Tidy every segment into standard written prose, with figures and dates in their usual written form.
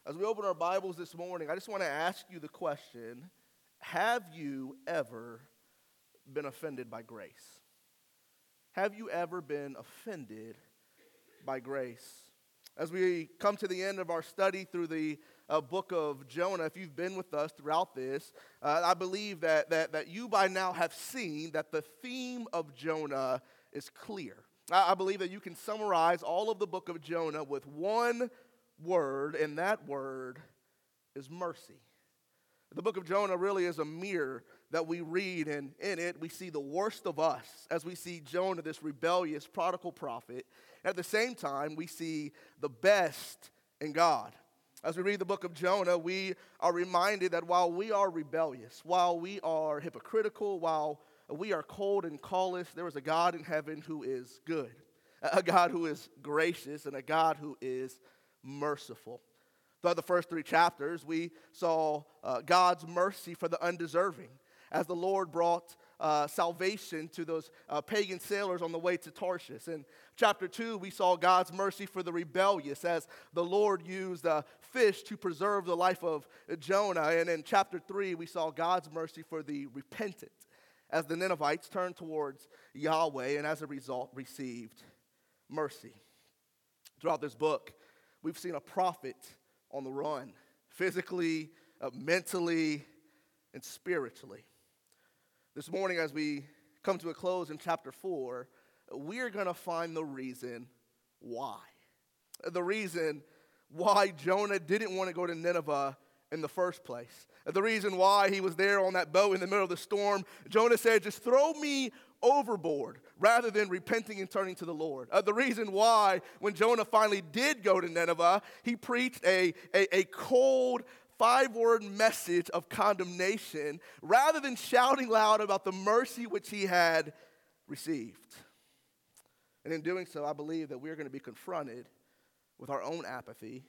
As we open our Bibles this morning, I just want to ask you the question, have you ever been offended by grace? Have you ever been offended by grace? As we come to the end of our study through the book of Jonah, if you've been with us throughout this, I believe that you by now have seen that the theme of Jonah is clear. I believe that you can summarize all of the book of Jonah with one word, and that word is mercy. The book of Jonah really is a mirror that we read, and in it we see the worst of us as we see Jonah, this rebellious, prodigal prophet. At the same time, we see the best in God. As we read the book of Jonah, we are reminded that while we are rebellious, while we are hypocritical, while we are cold and callous, there is a God in heaven who is good, a God who is gracious, and a God who is merciful. Throughout the first three chapters, we saw God's mercy for the undeserving as the Lord brought salvation to those pagan sailors on the way to Tarshish. In chapter 2, we saw God's mercy for the rebellious as the Lord used fish to preserve the life of Jonah. And in chapter 3, we saw God's mercy for the repentant as the Ninevites turned towards Yahweh and as a result received mercy. Throughout this book, we've seen a prophet on the run, physically, mentally, and spiritually. This morning, as we come to a close in chapter 4, we are going to find the reason why. The reason why Jonah didn't want to go to Nineveh in the first place. The reason why he was there on that boat in the middle of the storm. Jonah said, just throw me overboard rather than repenting and turning to the Lord. The reason why when Jonah finally did go to Nineveh, he preached a cold 5-word message of condemnation rather than shouting loud about the mercy which he had received. And in doing so, I believe that we're going to be confronted with our own apathy,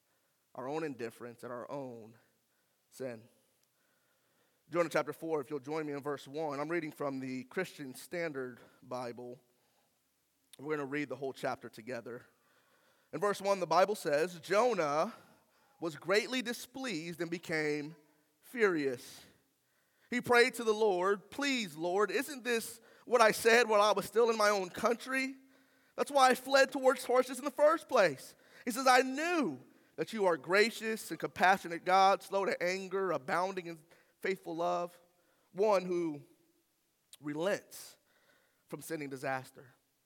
our own indifference, and our own sin. Jonah chapter 4, if you'll join me in verse 1. I'm reading from the Christian Standard Bible. We're going to read the whole chapter together. In verse 1, the Bible says, Jonah was greatly displeased and became furious. He prayed to the Lord, please, Lord, isn't this what I said while I was still in my own country? That's why I fled towards Tarshish in the first place. He says, I knew that you are gracious and compassionate God, slow to anger, abounding in faithful love, one who relents from sending disaster.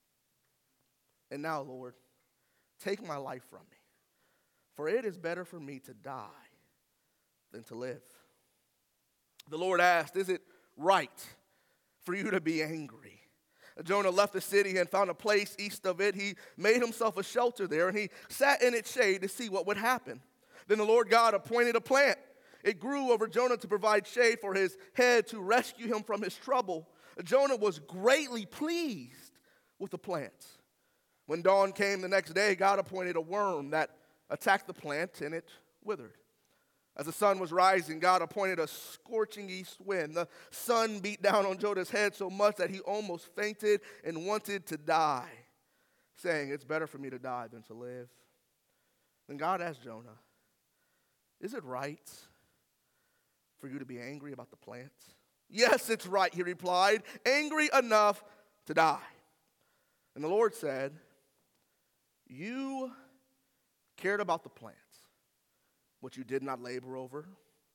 And now, Lord, take my life from me, for it is better for me to die than to live. The Lord asked, is it right for you to be angry? Jonah left the city and found a place east of it. He made himself a shelter there, and he sat in its shade to see what would happen. Then the Lord God appointed a plant. It grew over Jonah to provide shade for his head to rescue him from his trouble. Jonah was greatly pleased with the plant. When dawn came the next day, God appointed a worm that attacked the plant, and it withered. As the sun was rising, God appointed a scorching east wind. The sun beat down on Jonah's head so much that he almost fainted and wanted to die, saying, it's better for me to die than to live. Then God asked Jonah, is it right for you to be angry about the plant? Yes, it's right, he replied, angry enough to die. And the Lord said, you cared about the plant, which you did not labor over,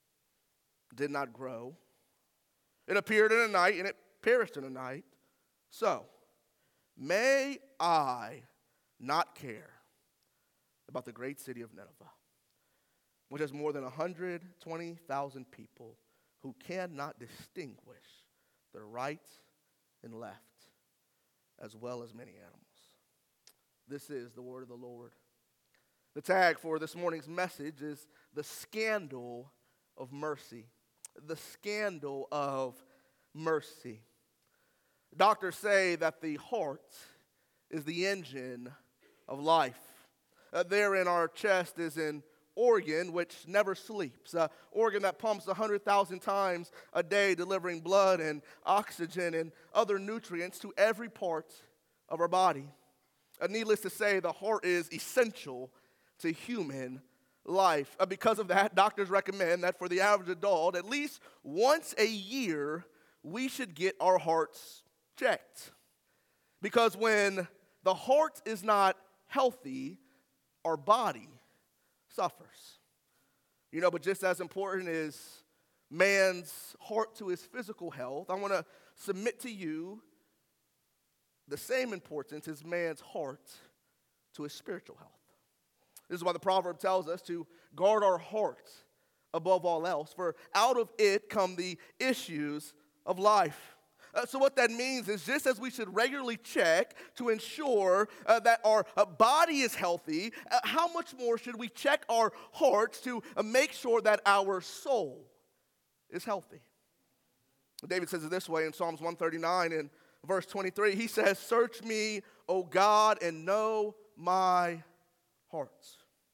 did not grow. It appeared in a night, and it perished in a night. So, may I not care about the great city of Nineveh, which has more than 120,000 people who cannot distinguish their right and left, as well as many animals. This is the word of the Lord. The tag for this morning's message is the scandal of mercy. The scandal of mercy. Doctors say that the heart is the engine of life. There in our chest is an organ which never sleeps, an organ that pumps 100,000 times a day, delivering blood and oxygen and other nutrients to every part of our body. Needless to say, the heart is essential to human life. Because of that, doctors recommend that for the average adult, at least once a year, we should get our hearts checked. Because when the heart is not healthy, our body suffers. But just as important is man's heart to his physical health, I want to submit to you the same importance is man's heart to his spiritual health. This is why the proverb tells us to guard our heart above all else, for out of it come the issues of life. So what that means is just as we should regularly check to ensure that our body is healthy, how much more should we check our hearts to make sure that our soul is healthy? David says it this way in Psalms 139 and verse 23. He says, "Search me, O God, and know my hearts."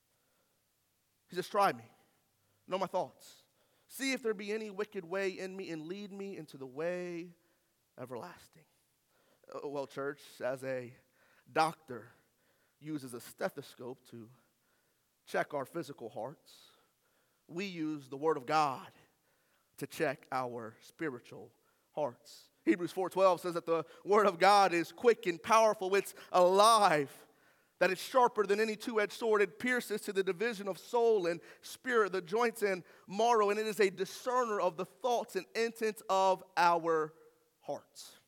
He says, "Try me, know my thoughts. See if there be any wicked way in me, and lead me into the way everlasting." Well, church, as a doctor uses a stethoscope to check our physical hearts, we use the Word of God to check our spiritual hearts. Hebrews 4:12 says that the Word of God is quick and powerful. It's alive, that it's sharper than any two-edged sword. It pierces to the division of soul and spirit, the joints and marrow, and it is a discerner of the thoughts and intents of our hearts.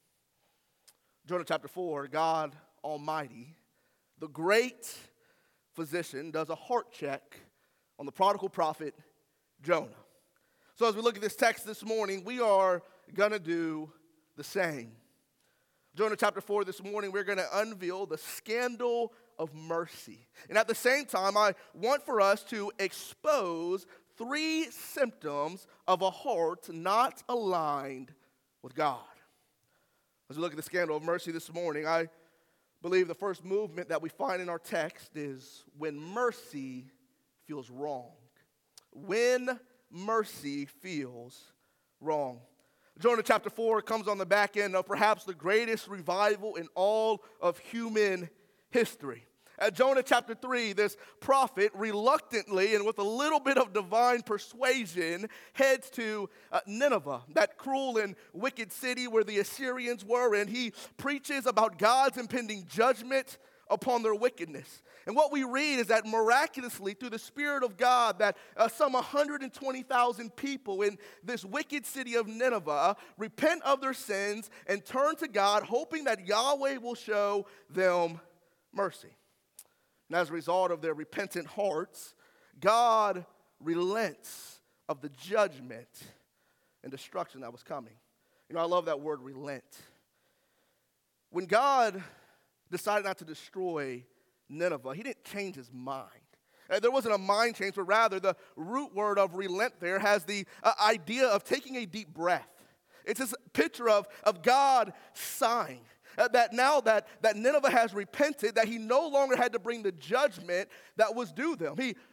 Jonah chapter 4, God Almighty, the great physician, does a heart check on the prodigal prophet Jonah. So as we look at this text this morning, we are going to do the same. Jonah chapter 4 this morning, we're going to unveil the scandal of mercy. And at the same time, I want for us to expose 3 symptoms of a heart not aligned with God. As we look at the scandal of mercy this morning, I believe the first movement that we find in our text is when mercy feels wrong. When mercy feels wrong. Jonah chapter 4 comes on the back end of perhaps the greatest revival in all of human history. At Jonah chapter 3, this prophet reluctantly and with a little bit of divine persuasion heads to Nineveh, that cruel and wicked city where the Assyrians were, and he preaches about God's impending judgment upon their wickedness. And what we read is that miraculously, through the Spirit of God, that some 120,000 people in this wicked city of Nineveh repent of their sins and turn to God, hoping that Yahweh will show them mercy. And as a result of their repentant hearts, God relents of the judgment and destruction that was coming. I love that word, relent. When God decided not to destroy Nineveh, he didn't change his mind. There wasn't a mind change, but rather the root word of relent there has the idea of taking a deep breath. It's this picture of God sighing. That now that Nineveh has repented, that he no longer had to bring the judgment that was due them.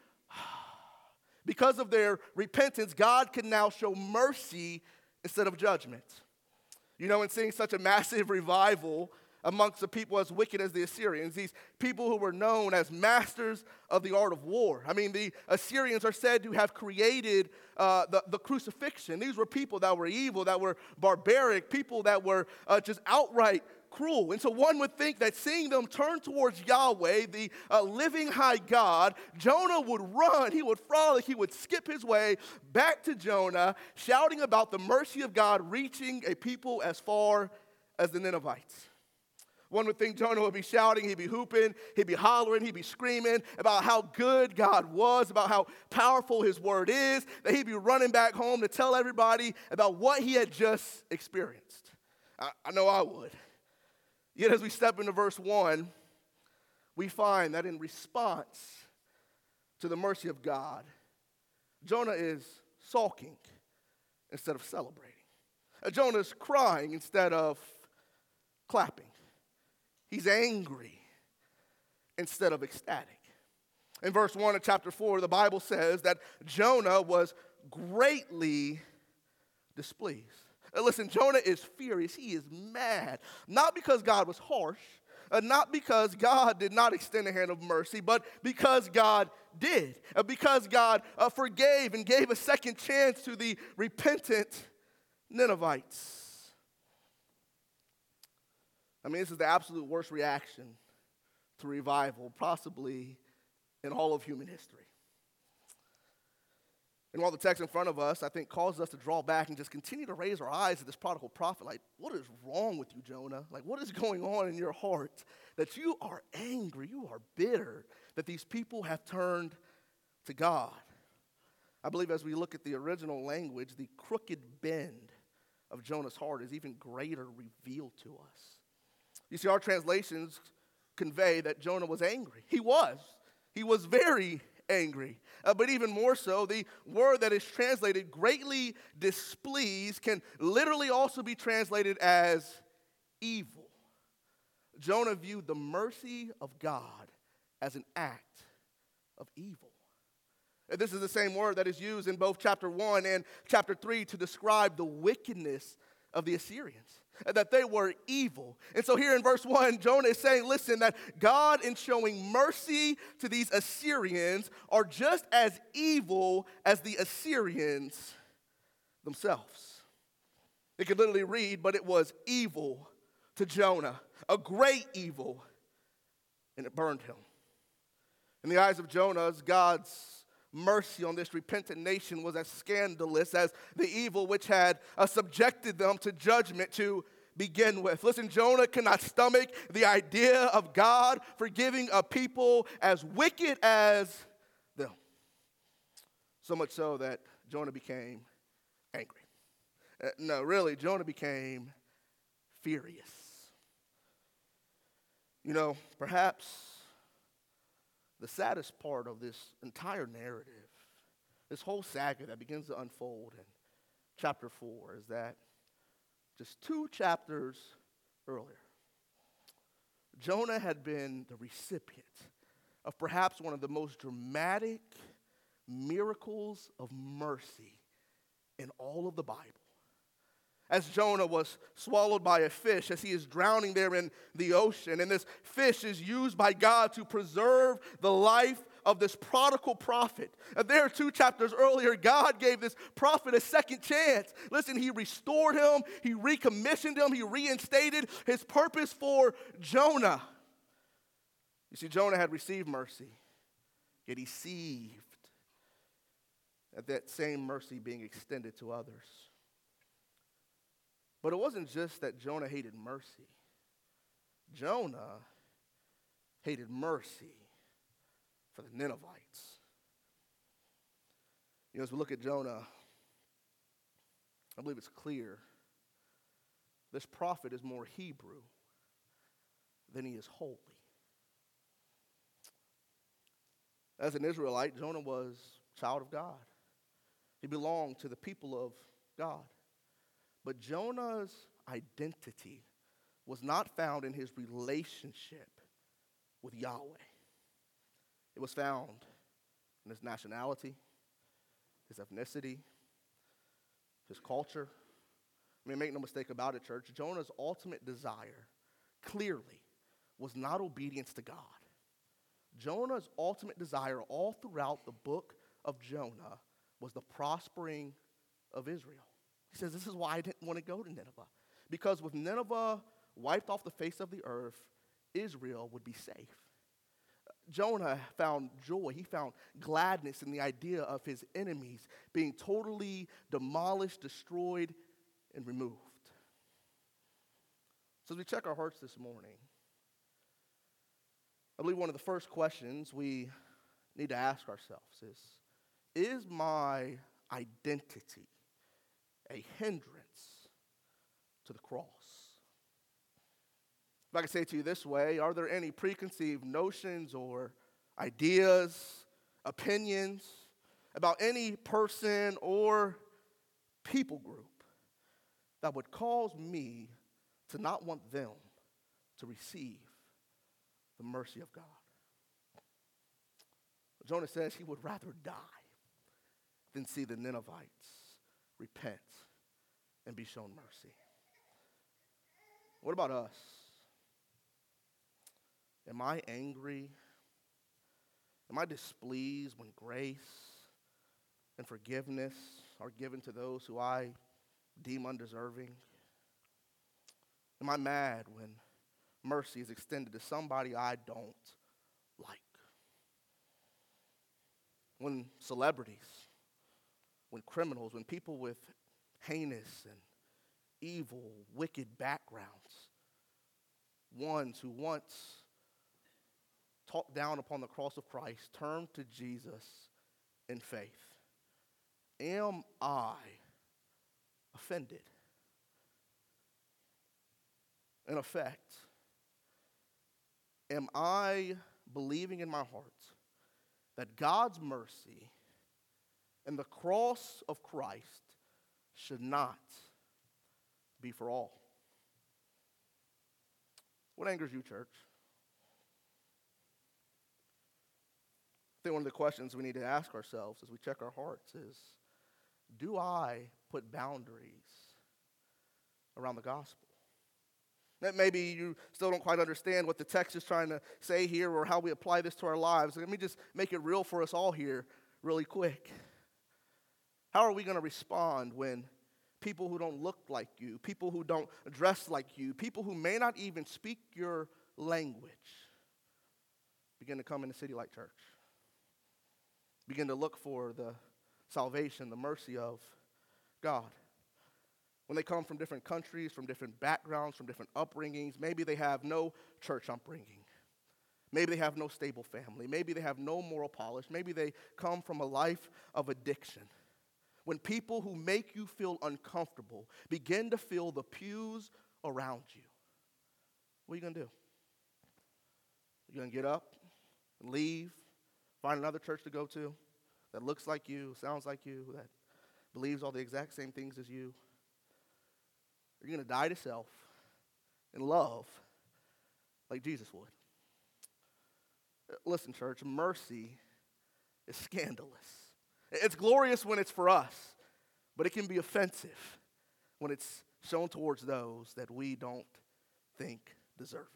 Because of their repentance, God can now show mercy instead of judgment. In seeing such a massive revival amongst the people as wicked as the Assyrians, these people who were known as masters of the art of war. The Assyrians are said to have created the crucifixion. These were people that were evil, that were barbaric, people that were just outright cruel. And so one would think that seeing them turn towards Yahweh, the living high God, Jonah would run, he would frolic, he would skip his way back to Jonah, shouting about the mercy of God reaching a people as far as the Ninevites. One would think Jonah would be shouting, he'd be hooping, he'd be hollering, he'd be screaming about how good God was, about how powerful his word is, that he'd be running back home to tell everybody about what he had just experienced. I know I would. Yet as we step into verse 1, we find that in response to the mercy of God, Jonah is sulking instead of celebrating. Jonah is crying instead of clapping. He's angry instead of ecstatic. In verse 1 of chapter 4, the Bible says that Jonah was greatly displeased. Listen, Jonah is furious. He is mad. Not because God was harsh, not because God did not extend a hand of mercy, but because God did, because God forgave and gave a second chance to the repentant Ninevites. I mean, this is the absolute worst reaction to revival, possibly in all of human history. And while the text in front of us, I think, causes us to draw back and just continue to raise our eyes at this prodigal prophet, like, what is wrong with you, Jonah? Like, what is going on in your heart that you are angry, you are bitter, that these people have turned to God? I believe as we look at the original language, the crooked bend of Jonah's heart is even greater revealed to us. You see, our translations convey that Jonah was angry. He was. He was very angry. But even more so, the word that is translated greatly displeased can literally also be translated as evil. Jonah viewed the mercy of God as an act of evil. And this is the same word that is used in both chapter 1 and chapter 3 to describe the wickedness of the Assyrians, that they were evil. And so here in verse 1, Jonah is saying, listen, that God in showing mercy to these Assyrians are just as evil as the Assyrians themselves. It could literally read, but it was evil to Jonah, a great evil, and it burned him. In the eyes of Jonah, God's mercy on this repentant nation was as scandalous as the evil which had subjected them to judgment to begin with. Listen, Jonah cannot stomach the idea of God forgiving a people as wicked as them. So much so that Jonah became angry. No, really, Jonah became furious. You know, perhaps the saddest part of this entire narrative, this whole saga that begins to unfold in chapter 4, is that just 2 chapters earlier, Jonah had been the recipient of perhaps one of the most dramatic miracles of mercy in all of the Bible. As Jonah was swallowed by a fish, as he is drowning there in the ocean, and this fish is used by God to preserve the life of this prodigal prophet. There 2 chapters earlier, God gave this prophet a second chance. Listen, he restored him, he recommissioned him, he reinstated his purpose for Jonah. You see, Jonah had received mercy, yet he seethed at that same mercy being extended to others. But it wasn't just that Jonah hated mercy. Jonah hated mercy for the Ninevites. You know, as we look at Jonah, I believe it's clear this prophet is more Hebrew than he is holy. As an Israelite, Jonah was a child of God. He belonged to the people of God. But Jonah's identity was not found in his relationship with Yahweh. It was found in his nationality, his ethnicity, his culture. I mean, make no mistake about it, church. Jonah's ultimate desire, clearly, was not obedience to God. Jonah's ultimate desire all throughout the book of Jonah was the prospering of Israel. He says, this is why I didn't want to go to Nineveh. Because with Nineveh wiped off the face of the earth, Israel would be safe. Jonah found joy. He found gladness in the idea of his enemies being totally demolished, destroyed, and removed. So as we check our hearts this morning, I believe one of the first questions we need to ask ourselves is my identity a hindrance to the cross? If I could say it to you this way, are there any preconceived notions or ideas, opinions about any person or people group that would cause me to not want them to receive the mercy of God? Jonah says he would rather die than see the Ninevites repent and be shown mercy. What about us? Am I angry Am I displeased when grace and forgiveness are given to those who I deem undeserving? Am I mad when mercy is extended to somebody I don't like? When celebrities, when criminals, when people with heinous and evil, wicked backgrounds, ones who once talked down upon the cross of Christ, turn to Jesus in faith. Am I offended? In effect, am I believing in my heart that God's mercy and the cross of Christ should not be for all? What angers you, church? I think one of the questions we need to ask ourselves as we check our hearts is, do I put boundaries around the gospel? That maybe you still don't quite understand what the text is trying to say here or how we apply this to our lives. Let me just make it real for us all here really quick. How are we going to respond when people who don't look like you, people who don't dress like you, people who may not even speak your language begin to come in a city like church? Begin to look for the salvation, the mercy of God. When they come from different countries, from different backgrounds, from different upbringings, maybe they have no church upbringing. Maybe they have no stable family. Maybe they have no moral polish. Maybe they come from a life of addiction. When people who make you feel uncomfortable begin to fill the pews around you, what are you going to do? You're going to get up and leave, find another church to go to that looks like you, sounds like you, that believes all the exact same things as you? You're going to die to self and love like Jesus would. Listen, church, mercy is scandalous. It's glorious when it's for us, but it can be offensive when it's shown towards those that we don't think deserve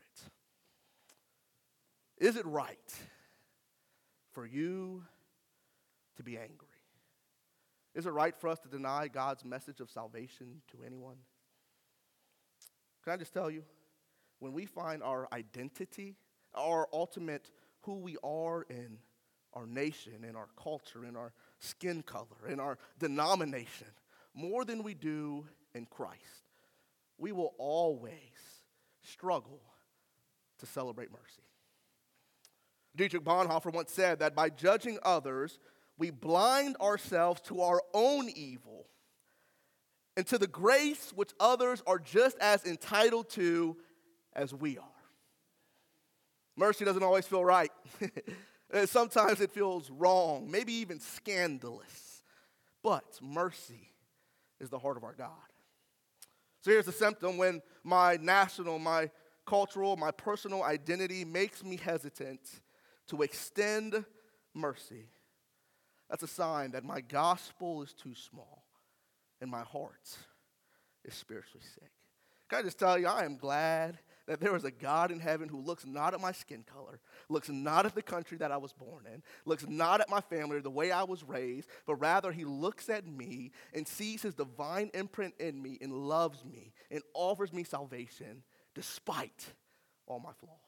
it. Is it right for you to be angry? Is it right for us to deny God's message of salvation to anyone? Can I just tell you, when we find our identity, our ultimate who we are in our nation, in our culture, in our skin color, in our denomination, more than we do in Christ, we will always struggle to celebrate mercy. Dietrich Bonhoeffer once said that by judging others, we blind ourselves to our own evil and to the grace which others are just as entitled to as we are. Mercy doesn't always feel right. Sometimes it feels wrong, maybe even scandalous. But mercy is the heart of our God. So here's the symptom: when my national, my cultural, my personal identity makes me hesitant to extend mercy, that's a sign that my gospel is too small and my heart is spiritually sick. Can I just tell you, I am glad that there is a God in heaven who looks not at my skin color, looks not at the country that I was born in, looks not at my family or the way I was raised, but rather he looks at me and sees his divine imprint in me and loves me and offers me salvation despite all my flaws.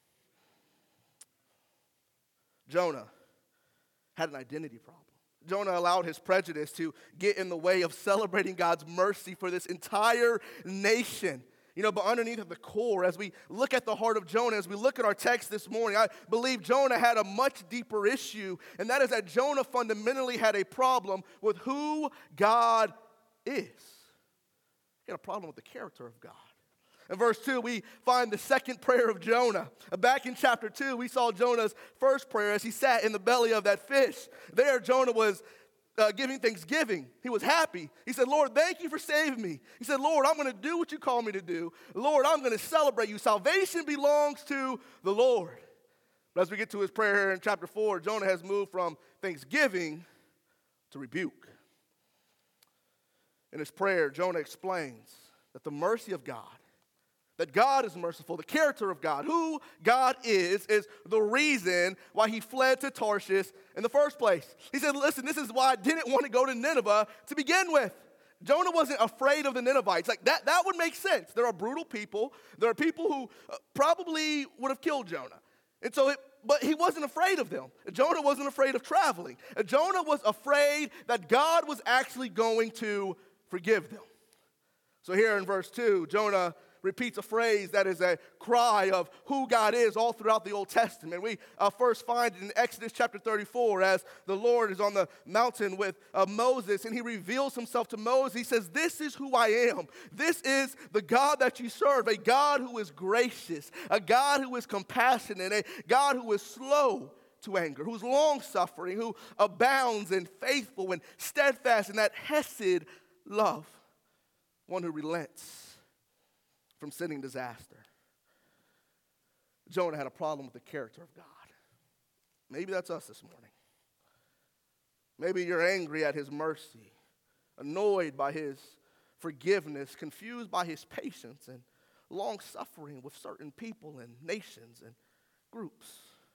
Jonah had an identity problem. Jonah allowed his prejudice to get in the way of celebrating God's mercy for this entire nation. But underneath of the core, as we look at the heart of Jonah, as we look at our text this morning, I believe Jonah had a much deeper issue, and that is that Jonah fundamentally had a problem with who God is. He had a problem with the character of God. In verse 2, we find the second prayer of Jonah. Back in chapter 2, we saw Jonah's first prayer as he sat in the belly of that fish. There, Jonah was giving thanksgiving. He was happy. He said, Lord, thank you for saving me. He said, Lord, I'm going to do what you call me to do. Lord, I'm going to celebrate you. Salvation belongs to the Lord. But as we get to his prayer here in chapter 4, Jonah has moved from thanksgiving to rebuke. In his prayer, Jonah explains that the mercy of God That God is merciful, the character of God, who God is the reason why he fled to Tarshish in the first place. He said, listen, this is why I didn't want to go to Nineveh to begin with. Jonah wasn't afraid of the Ninevites. Like that would make sense. There are brutal people. There are people who probably would have killed Jonah. But he wasn't afraid of them. Jonah wasn't afraid of traveling. Jonah was afraid that God was actually going to forgive them. So here in verse 2, Jonah repeats a phrase that is a cry of who God is all throughout the Old Testament. We first find it in Exodus chapter 34 as the Lord is on the mountain with Moses, and he reveals himself to Moses. He says, this is who I am. This is the God that you serve, a God who is gracious, a God who is compassionate, a God who is slow to anger, who's long-suffering, who abounds in faithful and steadfast in that hesed love, one who relents from sending disaster. Jonah had a problem with the character of God. Maybe that's us this morning. Maybe you're angry at his mercy, annoyed by his forgiveness, confused by his patience, and long-suffering with certain people and nations and groups.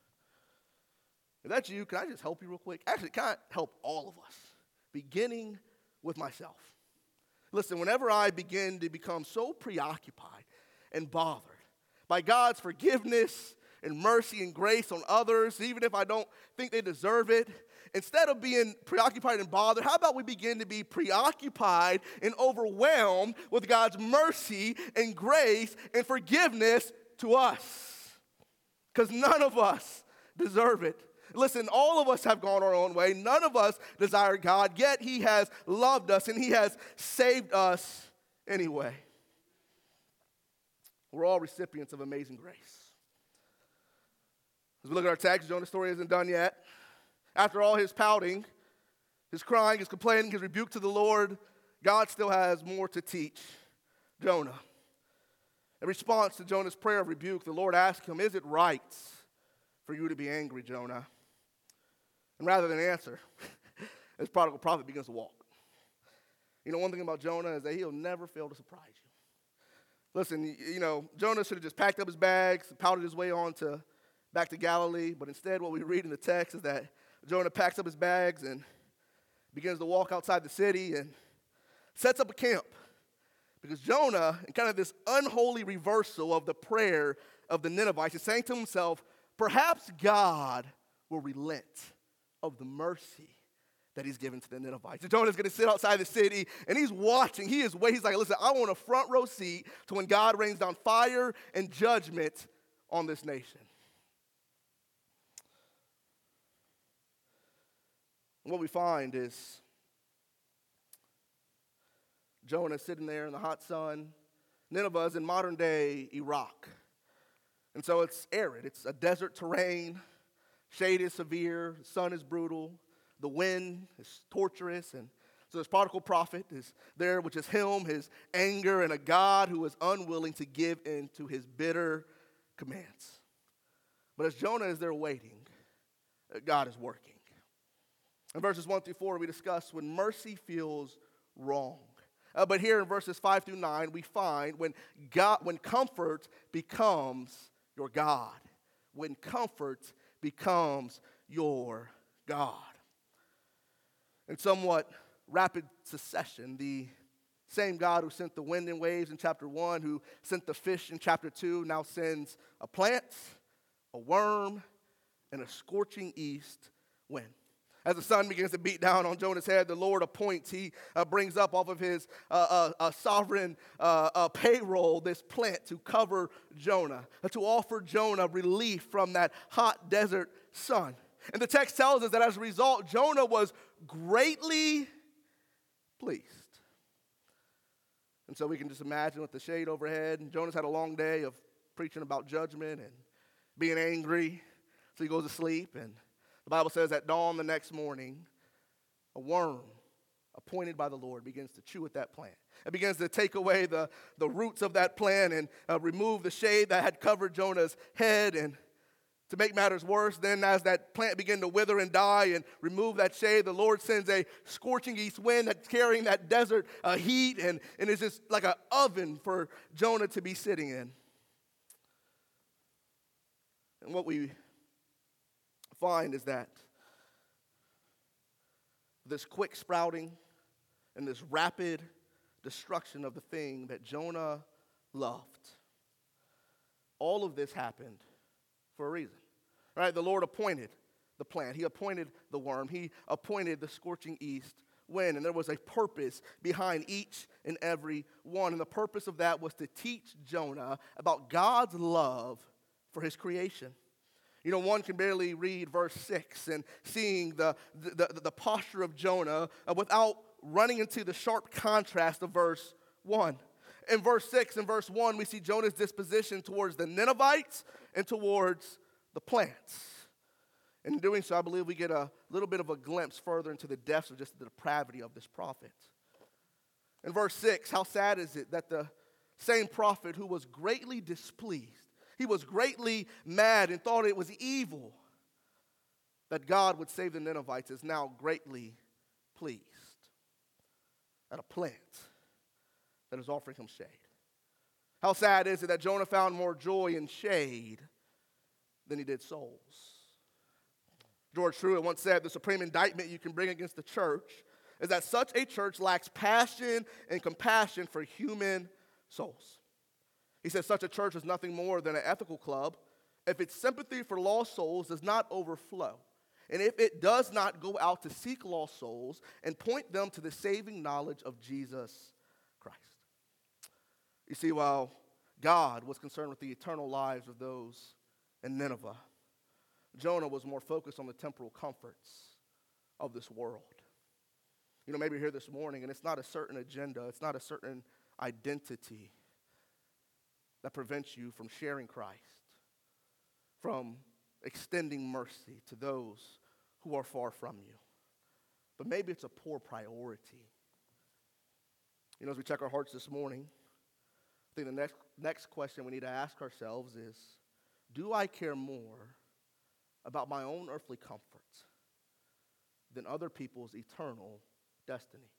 If that's you, can I just help you real quick? Actually, can I help all of us, beginning with myself? Listen, whenever I begin to become so preoccupied and bothered by God's forgiveness and mercy and grace on others, even if I don't think they deserve it, instead of being preoccupied and bothered, how about we begin to be preoccupied and overwhelmed with God's mercy and grace and forgiveness to us? Because none of us deserve it. Listen, all of us have gone our own way. None of us desire God, yet he has loved us and he has saved us anyway. We're all recipients of amazing grace. As we look at our text, Jonah's story isn't done yet. After all his pouting, his crying, his complaining, his rebuke to the Lord, God still has more to teach Jonah. In response to Jonah's prayer of rebuke, the Lord asked him, is it right for you to be angry, Jonah? And rather than answer, this prodigal prophet begins to walk. You know, one thing about Jonah is that he'll never fail to surprise you. Listen, Jonah should have just packed up his bags, pouted his way on back to Galilee, but instead what we read in the text is that Jonah packs up his bags and begins to walk outside the city and sets up a camp. Because Jonah, in kind of this unholy reversal of the prayer of the Ninevites, is saying to himself, perhaps God will relent of the mercy that he's given to the Ninevites. So Jonah's going to sit outside the city, and he's watching. He's like, listen, I want a front row seat to when God rains down fire and judgment on this nation. And what we find is Jonah sitting there in the hot sun. Nineveh is in modern-day Iraq. And so it's arid. It's a desert terrain. Shade is severe. The sun is brutal. The wind is torturous. And so this prodigal prophet is there, which is him, his anger, and a God who is unwilling to give in to his bitter commands. But as Jonah is there waiting, God is working. In verses 1 through 4, we discuss when mercy feels wrong. But here in verses 5 through 9, we find when comfort becomes your God. When comfort becomes your God. In somewhat rapid succession, the same God who sent the wind and waves in chapter 1, who sent the fish in chapter 2, now sends a plant, a worm, and a scorching east wind. As the sun begins to beat down on Jonah's head, the Lord appoints, he brings up off of his sovereign payroll this plant to cover Jonah, to offer Jonah relief from that hot desert sun. And the text tells us that as a result, Jonah was greatly pleased. And so we can just imagine with the shade overhead, and Jonah's had a long day of preaching about judgment and being angry, so he goes to sleep, and the Bible says at dawn the next morning, a worm appointed by the Lord begins to chew at that plant. It begins to take away the roots of that plant and remove the shade that had covered Jonah's head. And To make matters worse, then as that plant began to wither and die and remove that shade, the Lord sends a scorching east wind that's carrying that desert heat, and it's just like an oven for Jonah to be sitting in. And what we find is that this quick sprouting and this rapid destruction of the thing that Jonah loved, all of this happened for a reason. Right? The Lord appointed the plant. He appointed the worm. He appointed the scorching east wind. And there was a purpose behind each and every one. And the purpose of that was to teach Jonah about God's love for his creation. You know, one can barely read verse 6 and seeing the posture of Jonah without running into the sharp contrast of verse 1. In verse 6 and verse 1, we see Jonah's disposition towards the Ninevites and towards the plants. In doing so, I believe we get a little bit of a glimpse further into the depths of just the depravity of this prophet. In verse 6, how sad is it that the same prophet who was greatly displeased, he was greatly mad and thought it was evil that God would save the Ninevites, is now greatly pleased at a plant that is offering him shade. How sad is it that Jonah found more joy in shade than he did souls? George Truett once said, the supreme indictment you can bring against the church is that such a church lacks passion and compassion for human souls. He says such a church is nothing more than an ethical club if its sympathy for lost souls does not overflow, and if it does not go out to seek lost souls and point them to the saving knowledge of Jesus Christ. You see, while God was concerned with the eternal lives of those in Nineveh, Jonah was more focused on the temporal comforts of this world. You know, maybe you're here this morning and it's not a certain agenda, it's not a certain identity that prevents you from sharing Christ, from extending mercy to those who are far from you. But maybe it's a poor priority. You know, as we check our hearts this morning, I think the next question we need to ask ourselves is, do I care more about my own earthly comforts than other people's eternal destiny?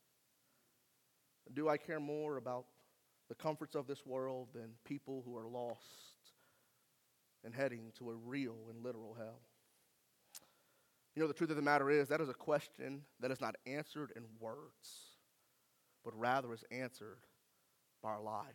Do I care more about the comforts of this world than people who are lost and heading to a real and literal hell? You know, the truth of the matter is that is a question that is not answered in words, but rather is answered by our lives.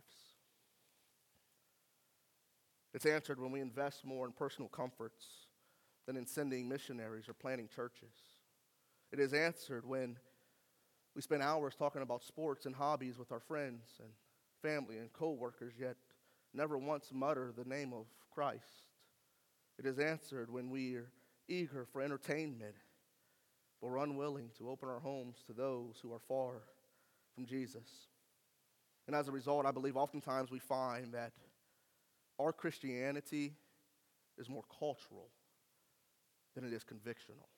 It's answered when we invest more in personal comforts than in sending missionaries or planting churches. It is answered when we spend hours talking about sports and hobbies with our friends and family and co-workers, yet never once mutter the name of Christ. It is answered when we are eager for entertainment, but we're unwilling to open our homes to those who are far from Jesus. And as a result, I believe oftentimes we find that our Christianity is more cultural than it is convictional.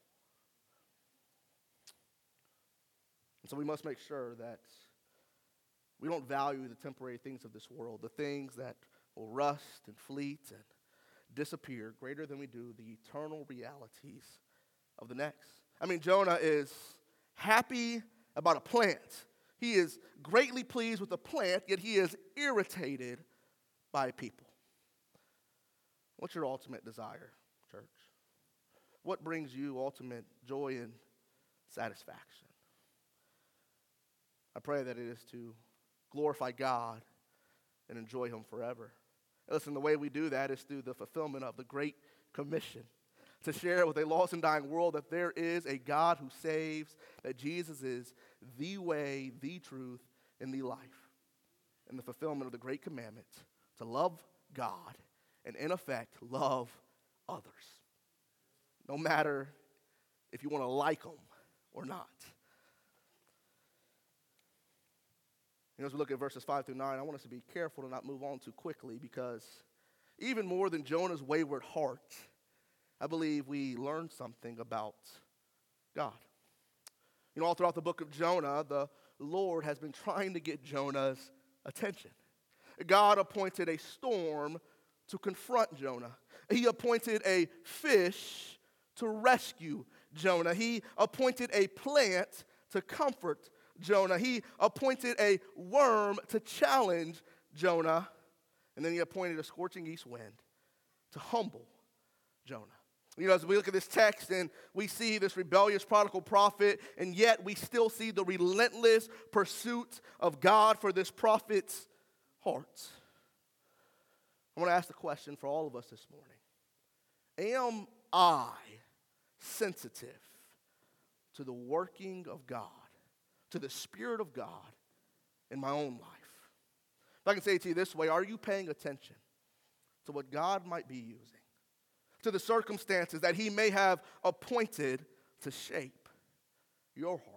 And so we must make sure that we don't value the temporary things of this world, the things that will rust and fleet and disappear, greater than we do the eternal realities of the next. I mean, Jonah is happy about a plant. He is greatly pleased with the plant, yet he is irritated by people. What's your ultimate desire, church? What brings you ultimate joy and satisfaction? I pray that it is to glorify God and enjoy Him forever. And listen, the way we do that is through the fulfillment of the Great Commission, to share with a lost and dying world that there is a God who saves, that Jesus is the way, the truth, and the life. And the fulfillment of the Great Commandment to love God and, in effect, love others, no matter if you want to like them or not. You know, as we look at verses 5 through 9, I want us to be careful to not move on too quickly, because even more than Jonah's wayward heart, I believe we learn something about God. You know, all throughout the book of Jonah, the Lord has been trying to get Jonah's attention. God appointed a storm to confront Jonah. He appointed a fish to rescue Jonah. He appointed a plant to comfort Jonah. He appointed a worm to challenge Jonah. And then he appointed a scorching east wind to humble Jonah. As we look at this text and we see this rebellious prodigal prophet, and yet we still see the relentless pursuit of God for this prophet's heart. I want to ask the question for all of us this morning. Am I sensitive to the working of God, to the Spirit of God in my own life? If I can say it to you this way, are you paying attention to what God might be using, to the circumstances that he may have appointed to shape your heart?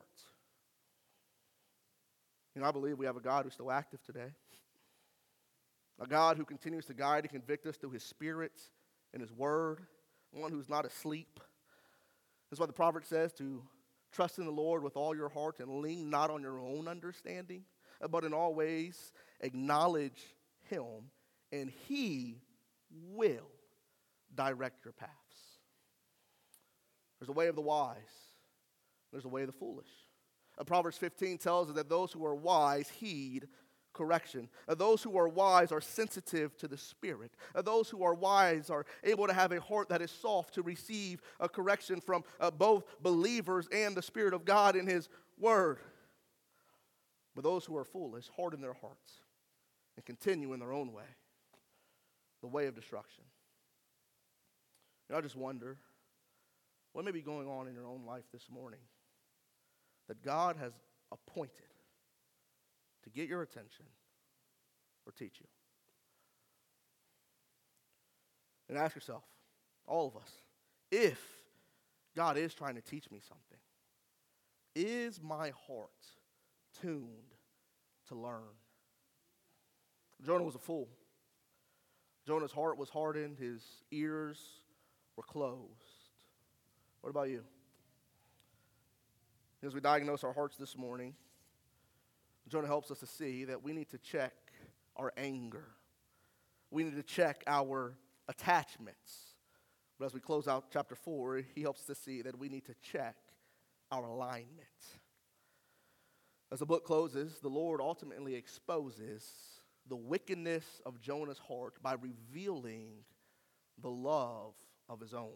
I believe we have a God who's still active today. A God who continues to guide and convict us through his Spirit and his word. One who's not asleep. That's why the proverb says to trust in the Lord with all your heart and lean not on your own understanding, but in all ways acknowledge him, and he will direct your paths. There's a way of the wise. There's a way of the foolish. Proverbs 15 tells us that those who are wise heed correction. Those who are wise are sensitive to the Spirit. Those who are wise are able to have a heart that is soft to receive a correction from both believers and the Spirit of God in his word. But those who are foolish harden their hearts and continue in their own way, the way of destruction. I just wonder what may be going on in your own life this morning that God has appointed to get your attention or teach you. And ask yourself, all of us, if God is trying to teach me something, is my heart tuned to learn? Jonah was a fool. Jonah's heart was hardened. His ears were closed. What about you? As we diagnose our hearts this morning, Jonah helps us to see that we need to check our anger. We need to check our attachments. But as we close out chapter 4, he helps us to see that we need to check our alignment. As the book closes, the Lord ultimately exposes the wickedness of Jonah's heart by revealing the love of his own.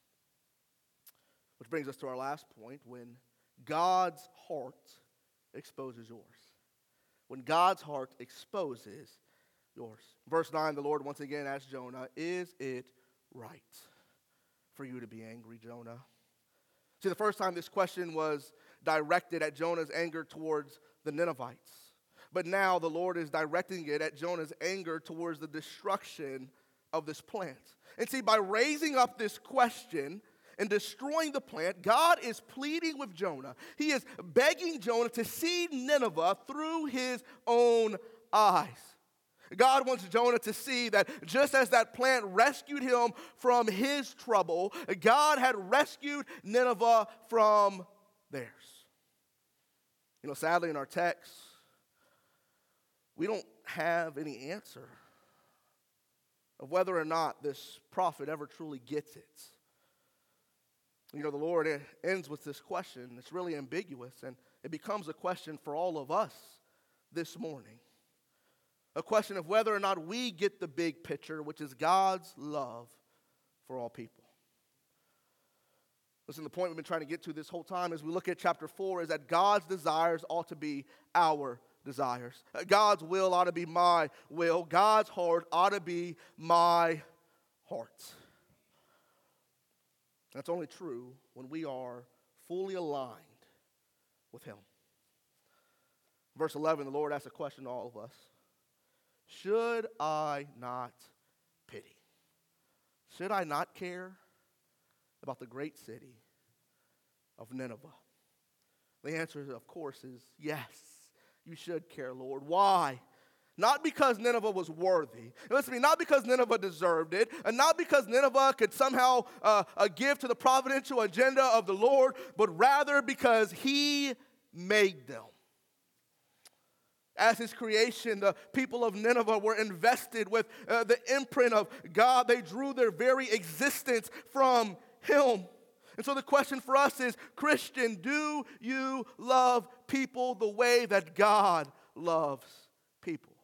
Which brings us to our last point, when God's heart exposes yours. When God's heart exposes yours. Verse 9, the Lord once again asked Jonah, is it right for you to be angry, Jonah? See, the first time this question was directed at Jonah's anger towards the Ninevites. But now the Lord is directing it at Jonah's anger towards the destruction of this plant. And see, by raising up this question and destroying the plant, God is pleading with Jonah. He is begging Jonah to see Nineveh through his own eyes. God wants Jonah to see that just as that plant rescued him from his trouble, God had rescued Nineveh from theirs. Sadly in our text, we don't have any answer of whether or not this prophet ever truly gets it. The Lord ends with this question. It's really ambiguous, and it becomes a question for all of us this morning. A question of whether or not we get the big picture, which is God's love for all people. Listen, the point we've been trying to get to this whole time as we look at chapter 4 is that God's desires ought to be our desires. God's will ought to be my will. God's heart ought to be my heart. That's only true when we are fully aligned with him. Verse 11, the Lord asks a question to all of us. Should I not pity? Should I not care about the great city of Nineveh? The answer, of course, is yes, you should care, Lord. Why? Not because Nineveh was worthy. Listen to me, not because Nineveh deserved it, and not because Nineveh could somehow give to the providential agenda of the Lord, but rather because he made them. As his creation, the people of Nineveh were invested with the imprint of God. They drew their very existence from him. And so the question for us is, Christian, do you love people the way that God loves people?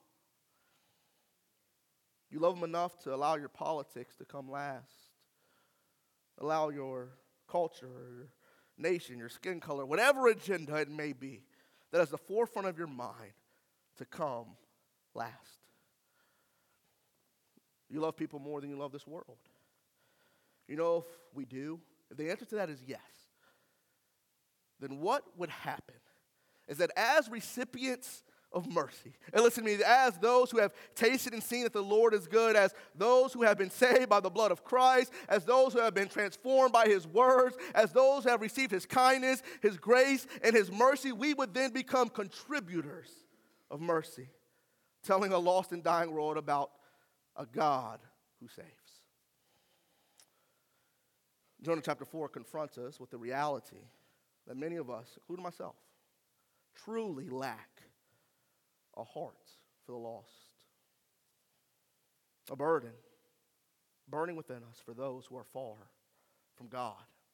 You love them enough to allow your politics to come last. Allow your culture, your nation, your skin color, whatever agenda it may be, that is the forefront of your mind to come last. You love people more than you love this world. You know, if we do, if the answer to that is yes, then what would happen is that as recipients of mercy, and listen to me, as those who have tasted and seen that the Lord is good, as those who have been saved by the blood of Christ, as those who have been transformed by his words, as those who have received his kindness, his grace, and his mercy, we would then become contributors of mercy, telling a lost and dying world about a God who saves. Jonah chapter 4 confronts us with the reality that many of us, including myself, truly lack a heart for the lost. A burden burning within us for those who are far from God.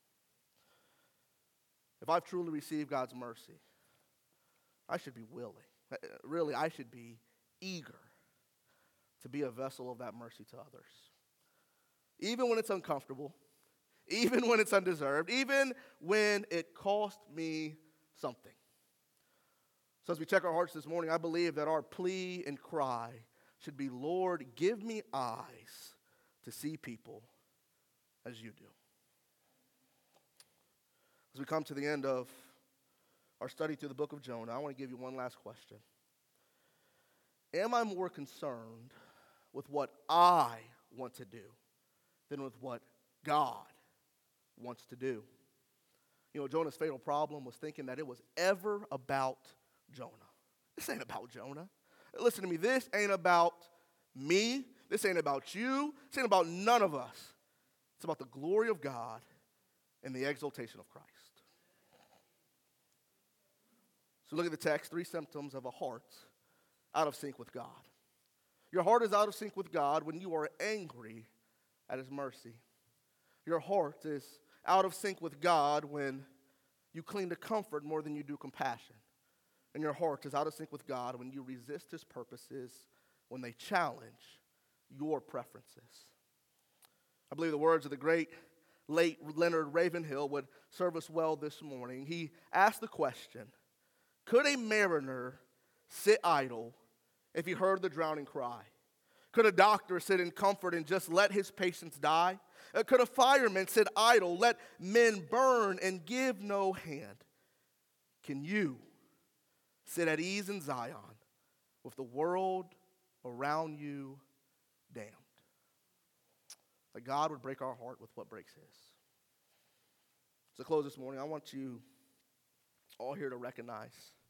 If I've truly received God's mercy, I should be willing. Really, I should be eager to be a vessel of that mercy to others. Even when it's uncomfortable, even when it's undeserved, even when it cost me something. So as we check our hearts this morning, I believe that our plea and cry should be, Lord, give me eyes to see people as you do. As we come to the end of our study through the book of Jonah, I want to give you one last question. Am I more concerned with what I want to do than with what God wants to do? You know, Jonah's fatal problem was thinking that it was ever about Jonah. This ain't about Jonah. Listen to me, this ain't about me. This ain't about you. This ain't about none of us. It's about the glory of God and the exaltation of Christ. So look at the text, 3 symptoms of a heart out of sync with God. Your heart is out of sync with God when you are angry at his mercy. Your heart is out of sync with God when you cling to comfort more than you do compassion. And your heart is out of sync with God when you resist his purposes, when they challenge your preferences. I believe the words of the great late Leonard Ravenhill would serve us well this morning. He asked the question, could a mariner sit idle if he heard the drowning cry? Could a doctor sit in comfort and just let his patients die? Could a fireman sit idle, let men burn and give no hand? Can you sit at ease in Zion with the world around you damned? That God would break our heart with what breaks his. To close this morning, I want you all here to recognize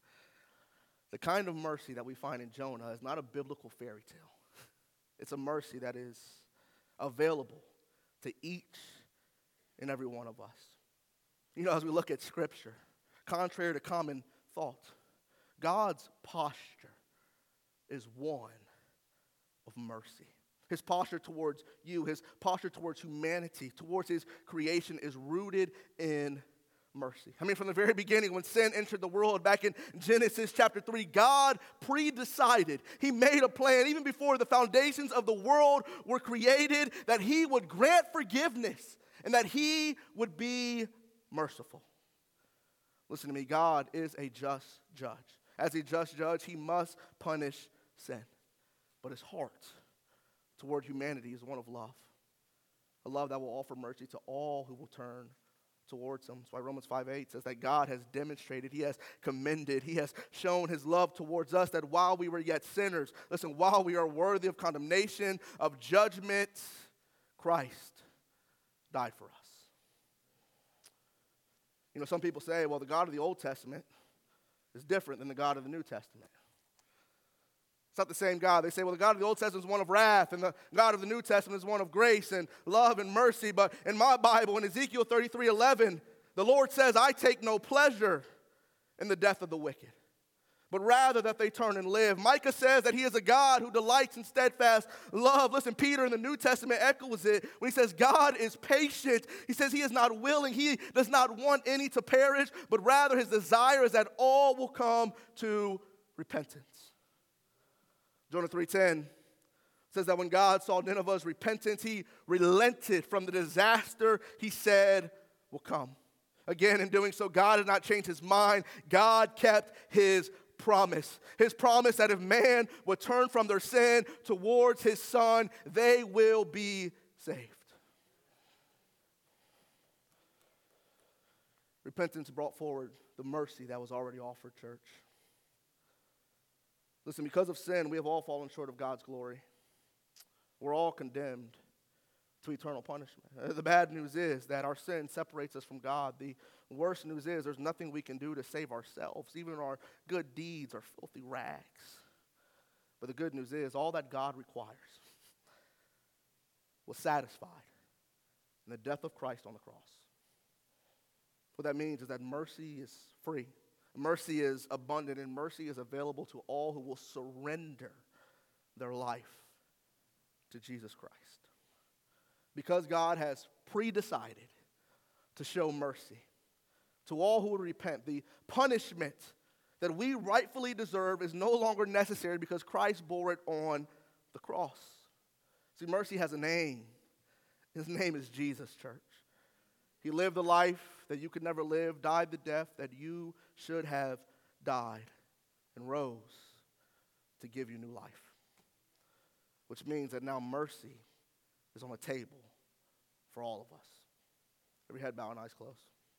the kind of mercy that we find in Jonah is not a biblical fairy tale. It's a mercy that is available to each and every one of us. You know, as we look at Scripture, contrary to common thought, God's posture is one of mercy. His posture towards you, his posture towards humanity, towards his creation is rooted in mercy. I mean, from the very beginning, when sin entered the world back in Genesis chapter 3, God pre-decided. He made a plan even before the foundations of the world were created that he would grant forgiveness and that he would be merciful. Listen to me, God is a just judge. As a just judge, he must punish sin. But his heart toward humanity is one of love. A love that will offer mercy to all who will turn towards him. That's why Romans 5:8 says that God has demonstrated, he has commended, he has shown his love towards us, that while we were yet sinners, listen, while we are worthy of condemnation, of judgment, Christ died for us. You know, some people say, well, the God of the Old Testament is different than the God of the New Testament. It's not the same God. They say, well, the God of the Old Testament is one of wrath, and the God of the New Testament is one of grace and love and mercy. But in my Bible, in Ezekiel 33:11, the Lord says, I take no pleasure in the death of the wicked, but rather that they turn and live. Micah says that he is a God who delights in steadfast love. Listen, Peter in the New Testament echoes it when he says God is patient. He says he is not willing. He does not want any to perish, but rather his desire is that all will come to repentance. Jonah 3:10 says that when God saw Nineveh's repentance, he relented from the disaster he said will come. Again, in doing so, God did not change his mind. God kept his promise. His promise that if man would turn from their sin towards his son, they will be saved. Repentance brought forward the mercy that was already offered, church. Listen, because of sin, we have all fallen short of God's glory. We're all condemned to eternal punishment. The bad news is that our sin separates us from God. The worst news is there's nothing we can do to save ourselves. Even our good deeds are filthy rags. But the good news is all that God requires was satisfied in the death of Christ on the cross. What that means is that mercy is free. Mercy is abundant, and mercy is available to all who will surrender their life to Jesus Christ. Because God has pre-decided to show mercy to all who would repent, the punishment that we rightfully deserve is no longer necessary because Christ bore it on the cross. See, mercy has a name. His name is Jesus, church. He lived the life that you could never live, died the death that you should have died, and rose to give you new life. Which means that now mercy is on the table for all of us. Every head bowed and eyes closed.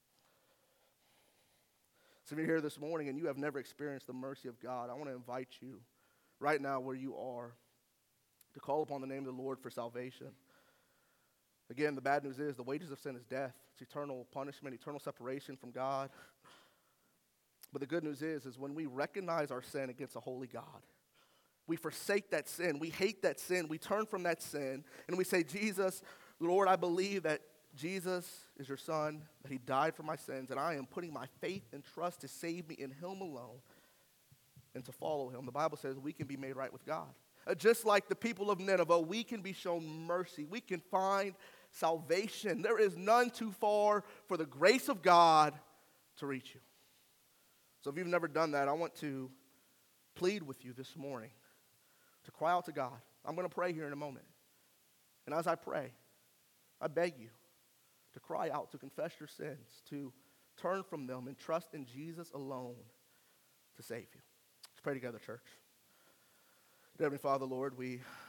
So if you're here this morning and you have never experienced the mercy of God, I want to invite you right now where you are to call upon the name of the Lord for salvation. Again, the bad news is the wages of sin is death. It's eternal punishment, eternal separation from God. But the good news is when we recognize our sin against a holy God, we forsake that sin, we hate that sin, we turn from that sin, and we say, Jesus, Lord, I believe that Jesus is your son, that he died for my sins, and I am putting my faith and trust to save me in him alone and to follow him. The Bible says we can be made right with God. Just like the people of Nineveh, we can be shown mercy. We can find salvation. There is none too far for the grace of God to reach you. So if you've never done that, I want to plead with you this morning to cry out to God. I'm going to pray here in a moment. And as I pray, I beg you to cry out, to confess your sins, to turn from them and trust in Jesus alone to save you. Let's pray together, church. Dear Heavenly Father, Lord, we